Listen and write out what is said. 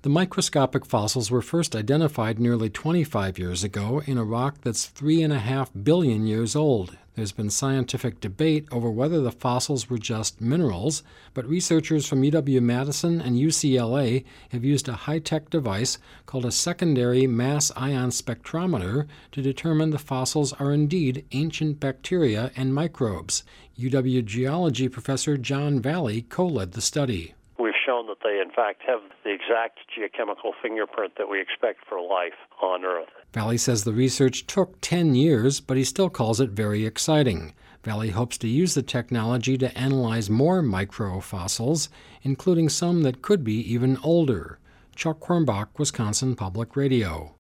The microscopic fossils were first identified nearly 25 years ago in a rock that's 3.5 billion years old. There's been scientific debate over whether the fossils were just minerals, but researchers from UW-Madison and UCLA have used a high-tech device called a secondary mass ion spectrometer to determine the fossils are indeed ancient bacteria and microbes. UW geology professor John Valley co-led the study. We've shown that they, in fact, have the exact geochemical fingerprint that we expect for life on Earth. Valley says the research took 10 years, but he still calls it very exciting. Valley hopes to use the technology to analyze more microfossils, including some that could be even older. Chuck Quirmbach, Wisconsin Public Radio.